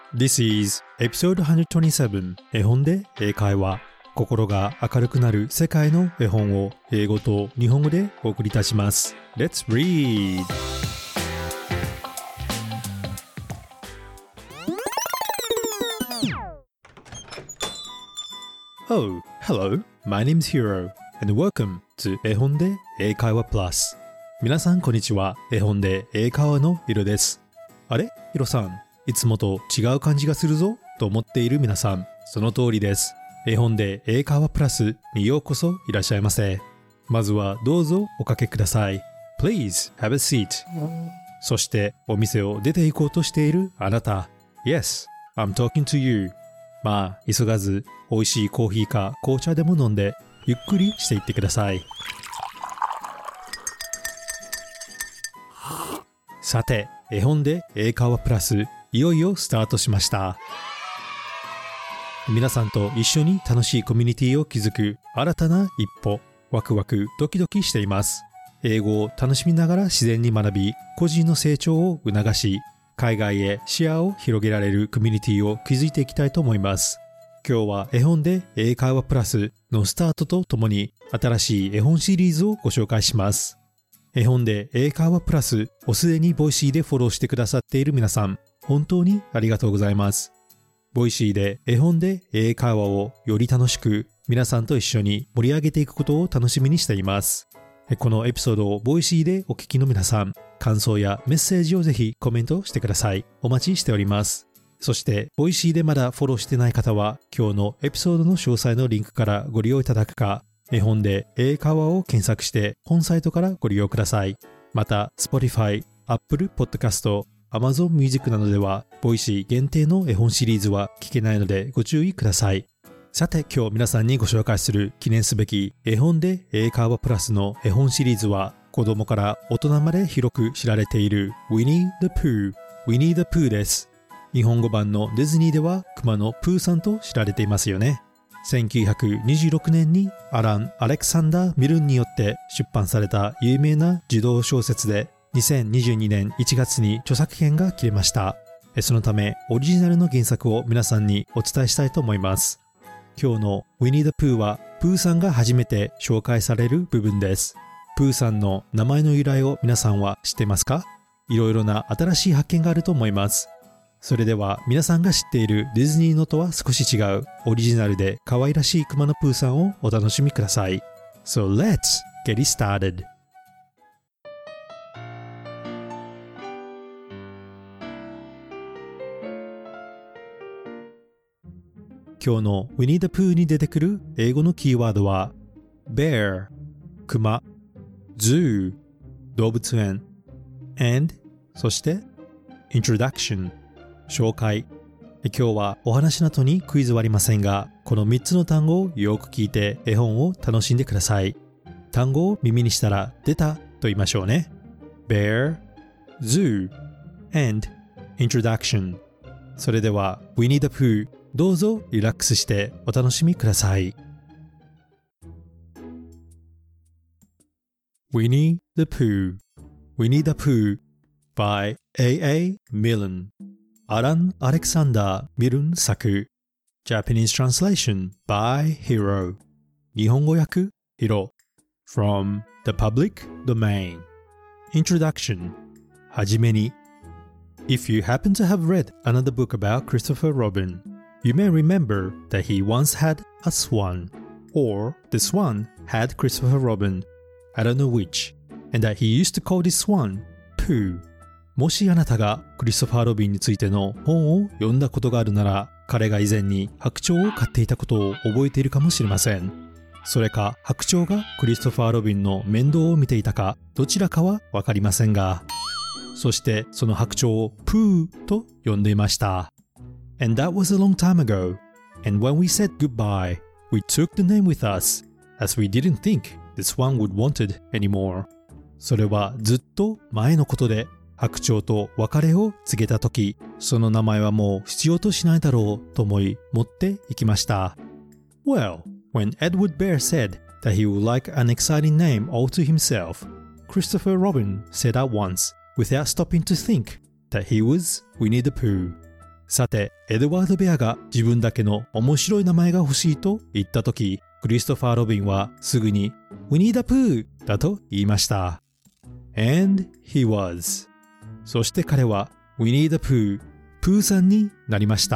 This is episode 127絵本で英会話。心が明るくなる世界の絵本を英語と日本語でお送りいたします。Let's read! Oh, hello. My name's Hiro and welcome to 絵本で英会話 Plus。皆さんこんにちは。絵本で英会話のヒロです。あれヒロさん、いつもと違う感じがするぞと思っている皆さん、その通りです。絵本で英会話プラスにようこそいらっしゃいませ。まずはどうぞおかけください。Please have a seat。そしてお店を出て行こうとしているあなた。Yes, I'm talking to you。まあ、急がず、美味しいコーヒーか紅茶でも飲んで、ゆっくりしていってください。さて、絵本で英会話プラス、いよいよスタートしました。皆さんと一緒に楽しいコミュニティを築く新たな一歩、ワクワクドキドキしています。英語を楽しみながら自然に学び、個人の成長を促し、海外へ視野を広げられるコミュニティを築いていきたいと思います。今日は絵本で英会話プラスのスタートとともに新しい絵本シリーズをご紹介します。絵本で英会話プラスをすでにボイシーでフォローしてくださっている皆さん、本当にありがとうございます。ボイシーで絵本で英会話をより楽しく皆さんと一緒に盛り上げていくことを楽しみにしています。このエピソードをボイシーでお聞きの皆さん、感想やメッセージをぜひコメントしてください。お待ちしております。そして、ボイシーでまだフォローしてない方は、今日のエピソードの詳細のリンクからご利用いただくか、絵本で英会話を検索して本サイトからご利用ください。また、Spotify、Apple Podcast、Amazon Music などでは、ボイシー限定の絵本シリーズは聞けないのでご注意ください。さて、今日皆さんにご紹介する記念すべき絵本で英会話プラスの絵本シリーズは、子供から大人まで広く知られている Winnie the Pooh、Winnie the Pooh です。日本語版のディズニーでは熊のプーさんと知られていますよね。1926年にアラン・アレクサンダー・ミルンによって出版された有名な児童小説で、2022年1月に著作権が切れました。そのためオリジナルの原作を皆さんにお伝えしたいと思います。今日の Winnie the Pooh はプーさんが初めて紹介される部分です。プーさんの名前の由来を皆さんは知ってますか？いろいろな新しい発見があると思います。それでは皆さんが知っているディズニーのとは少し違うオリジナルで可愛らしい熊のプーさんをお楽しみください。So let's get it started! 今日の Winnie the Pooh に出てくる英語のキーワードは Bear 熊 Zoo 動物園 and そして Introduction 紹介。今日はお話の後にクイズはありませんが、この3つの単語をよく聞いて絵本を楽しんでください。単語を耳にしたら出たと言いましょうね。Bear, Zoo, and Introduction。それでは Winnie the Pooh、どうぞリラックスしてお楽しみください。Winnie the Pooh, Winnie the Pooh by A.A. Milne。アラン・アレクサンダー・ミルン作。Japanese translation by Hiro。日本語訳、ヒロ。From the public domain。Introduction。はじめに。If you happen to have read another book about Christopher Robin, you may remember that he once had a swan, or the swan had Christopher Robin, I don't know which, and that he used to call this swan Pooh。もしあなたがクリストファー・ロビンについての本を読んだことがあるなら、彼が以前に白鳥を飼っていたことを覚えているかもしれません。それか白鳥がクリストファー・ロビンの面倒を見ていたか、どちらかはわかりませんが、そしてその白鳥をプーと呼んでいました。And that was a long time ago. And when we said goodbye, we took the name with us, as we didn't think this one would wanted anymore. それはずっと前のことで、白鳥と別れを告げたとき、その名前はもう必要としないだろうと思い持っていきました。Well, when Edward Bear said that he would like an exciting name all to himself, Christopher Robin said at once, without stopping to think, that he was Winnie the Pooh. さて、エドワード・ベアが自分だけの面白い名前が欲しいと言ったとき、クリストファー・ロビンはすぐに We need a poo だと言いました。And he was. そして彼は We need a poo プーさんになりました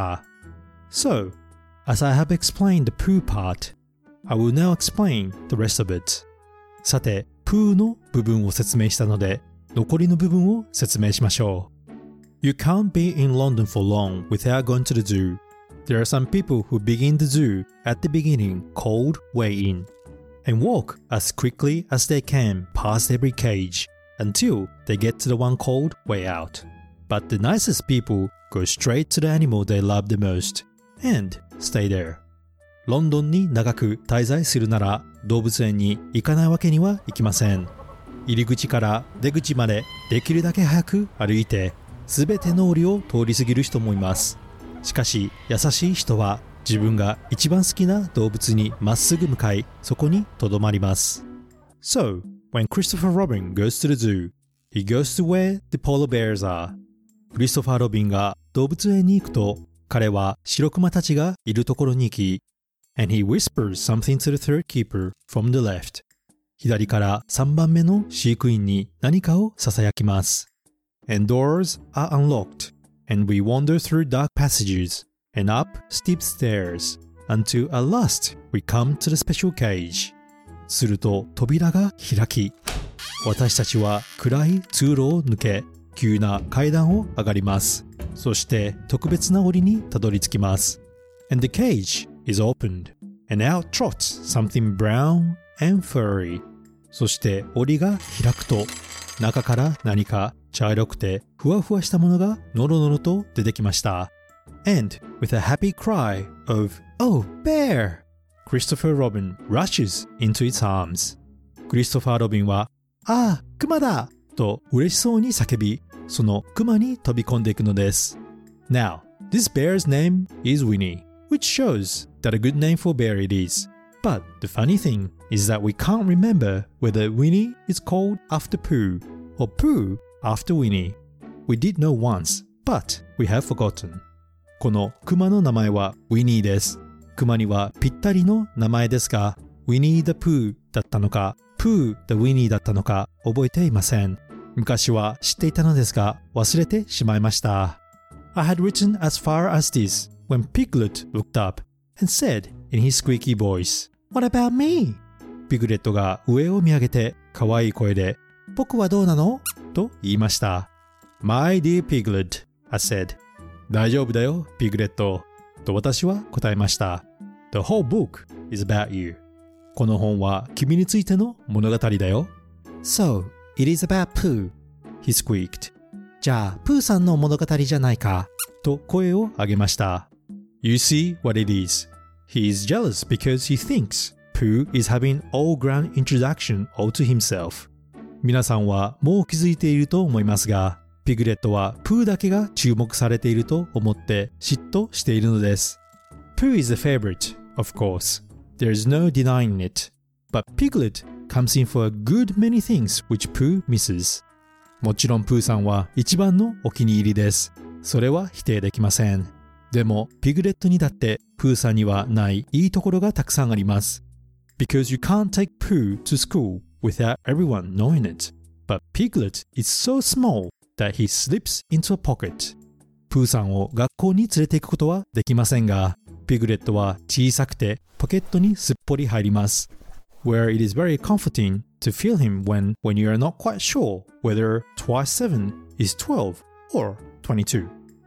。So, as I have explained the poo part, I will now explain the rest of it. さて、プーの部分を説明したので、残りの部分を説明しましょう。You can't be in London for long without going to the zoo. There are some people who begin the zoo at the beginning called way in and walk as quickly as they can past every cage until they get to the one called way out. But the nicest people go straight to the animal they love the most and stay there. ロンドンに長く滞在するなら動物園に行かないわけにはいきません。入り口から出口までできるだけ早く歩いてすべての檻を通り過ぎる人もいます。しかし優しい人は自分が一番好きな動物にまっすぐ向かいそこにとどまります。So, when Christopher Robin goes to the zoo, he goes to where the polar bears are. クリストファー・ロビンが動物園に行くと彼は白クマたちがいるところに行き and he whispers something to the third keeper from the left. 左から3番目の飼育員に何かを囁きます。And doors are unlocked, and we wander through dark passages and up steep stairs until at last we come to the special cage. すると扉が開き、私たちは暗い通路を抜け、急な階段を上がります。そして特別な檻にたどり着きます。And the cage is opened, and out trots something brown and furry. そして檻が開くと、中から何か茶色くてふわふわしたものがノロノロと出てきました。And with a happy cry of "Oh, bear!" Christopher Robin rushes into its arms. クリストファー・ロビンはああ、クマだと嬉しそうに叫び、そのクマに飛び込んでいくのです。Now, this bear's name is Winnie, which shows that a good name for bear it is. But the funny thing is that we can't remember whether Winnie is called after Pooh or Pooh after Winnie. We did know once, but we have forgotten. このクマの名前は Winnie です。クマにはぴったりの名前ですが、Winnie the Pooh だったのか、Pooh the Winnie だったのか覚えていません。昔は知っていたのですが忘れてしまいました。I had written as far as this when Piglet looked up and said in his squeaky voice, What about me? ピグレットが上を見上げて可愛い声で僕はどうなのと言いました。My dear Piglet, I said. 大丈夫だよ、ピグレット。と私は答えました。The whole book is about you. この本は君についての物語だよ。So, it is about Pooh, he squeaked. じゃあ、プーさんの物語じゃないか。と声を上げました。You see what it is. He is jealous because he thinks Pooh is having all-ground introduction all to himself. 皆さんはもう気づいていると思いますが、ピグレットはプーだけが注目されていると思って嫉妬しているのです。Pooh is a favorite, of course. There is no denying it. But Piglet comes in for a good many things which Pooh misses. もちろんプーさんは一番のお気に入りです。それは否定できません。でもピグレットにだってプーさんにはないいいところがたくさんあります。Because you can't take Pooh to school without everyone knowing it. But Piglet is so small that he slips into a pocket. プーさんを学校に連れて行くことはできませんが、ピグレットは小さくてポケットにすっぽり入ります。Where it is very comforting to feel him when you are not quite sure whether twice 7 is 12 or 22.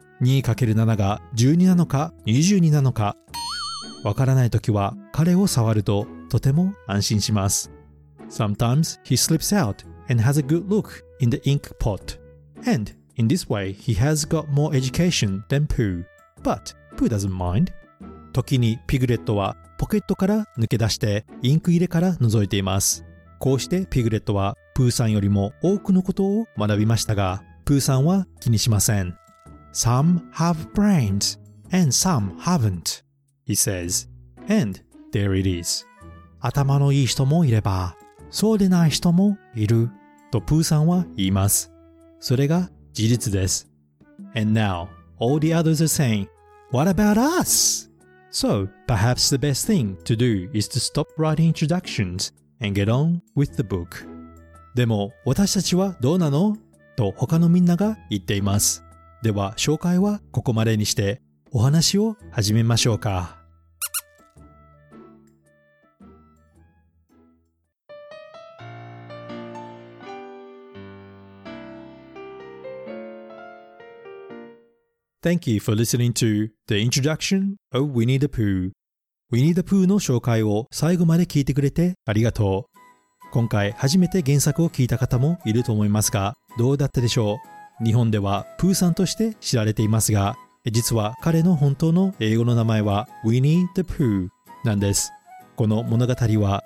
2×7 が12なのか22なのかわからないときは彼を触るととても安心します。Sometimes he slips out and has a good look in the ink pot. And in this way he has got more education than Pooh. But Pooh doesn't mind. 時にピグレットはポケットから抜け出してインク入れから覗いています。こうしてピグレットはプーさんよりも多くのことを学びましたが、プーさんは気にしません。Some have brains and some haven't, he says. And there it is. 頭のいい人もいれば、そうでない人もいる。とプーさんは言います。それが事実です。And now, all the others are saying, What about us? So, perhaps the best thing to do is to stop writing introductions and get on with the book. でも、私たちはどうなの？と他のみんなが言っています。では、紹介はここまでにして、お話を始めましょうか。Thank you for listening to the introduction of Winnie the Pooh. Winnie the Pooh の紹介を最後まで聞いてくれてありがとう。今回初めて原作を聞いた方もいると思いますが、どうだったでしょう？日本ではプーさんとして知られていますが、実は彼の本当の英語の名前は Winnie the Pooh なんです。この物語は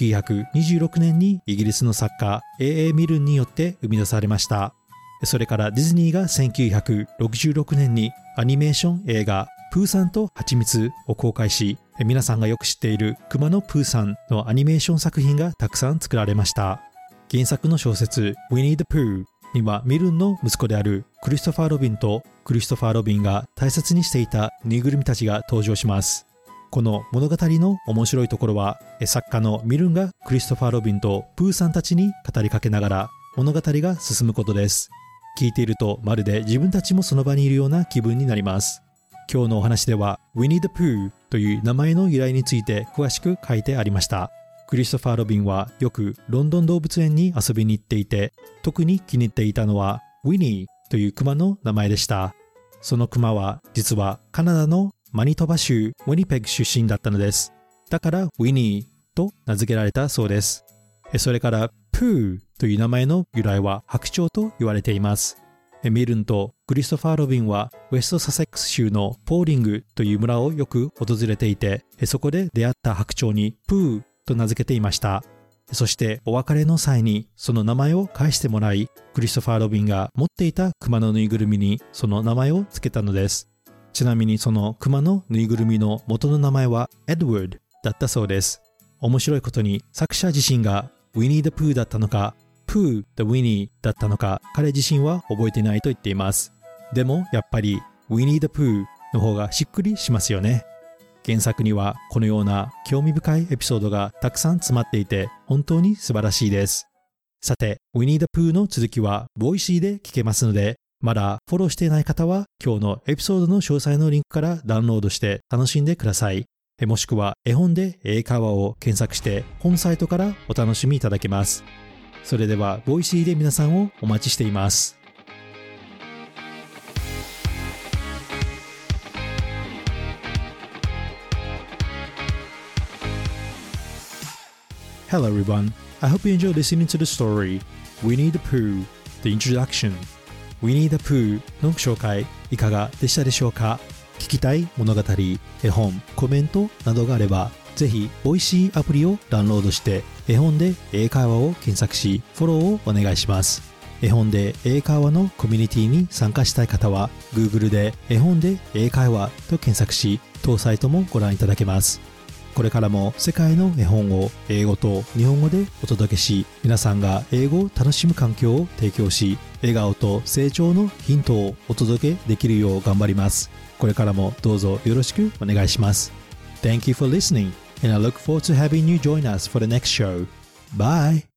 1926年にイギリスの作家 A.A. ミルンによって生み出されました。それからディズニーが1966年にアニメーション映画プーさんとハチミツを公開し、皆さんがよく知っているくまのプーさんのアニメーション作品がたくさん作られました。原作の小説 Winnie the Pooh にはミルンの息子であるクリストファー・ロビンとクリストファー・ロビンが大切にしていたぬいぐるみたちが登場します。この物語の面白いところは、作家のミルンがクリストファー・ロビンとプーさんたちに語りかけながら物語が進むことです。聞いているとまるで自分たちもその場にいるような気分になります。今日のお話では Winnie the Pooh という名前の由来について詳しく書いてありました。クリストファー・ロビンはよくロンドン動物園に遊びに行っていて、特に気に入っていたのはウィニーというクマの名前でした。そのクマは実はカナダのマニトバ州ウィニペグ出身だったのです。だからウィニーと名付けられたそうです。それからプーという名前の由来は白鳥と言われています。ミルンとクリストファー・ロビンはウェストサセックス州のポーリングという村をよく訪れていて、そこで出会った白鳥にプーと名付けていました。そしてお別れの際にその名前を返してもらい、クリストファー・ロビンが持っていたクマのぬいぐるみにその名前を付けたのです。ちなみにそのクマのぬいぐるみの元の名前はエドワードだったそうです。面白いことに作者自身がウィニー・ザ・プーだったのか、プー・ザ・ウィニーだったのか、彼自身は覚えていないと言っています。でもやっぱりウィニー・ザ・プーの方がしっくりしますよね。原作にはこのような興味深いエピソードがたくさん詰まっていて本当に素晴らしいです。さて、ウィニー・ザ・プーの続きはボイシーで聞けますので、まだフォローしていない方は今日のエピソードの詳細のリンクからダウンロードして楽しんでください。もしくは絵本で英会話を検索して本サイトからお楽しみいただけます。それではボイシーで皆さんをお待ちしています。Hello everyone, I hope you enjoyed listening to the story Winnie the Pooh, the introduction. Winnie the Pooh の紹介いかがでしたでしょうか？聞きたい物語、絵本、コメントなどがあれば、ぜひボイシーアプリをダウンロードして絵本で英会話を検索しフォローをお願いします。絵本で英会話のコミュニティに参加したい方は Google で絵本で英会話と検索し当サイトもご覧いただけます。これからも世界の絵本を英語と日本語でお届けし、皆さんが英語を楽しむ環境を提供し、笑顔と成長のヒントをお届けできるよう頑張ります。これからもどうぞよろしくお願いします。Thank you for listening, and I look forward to having you join us for the next show. Bye!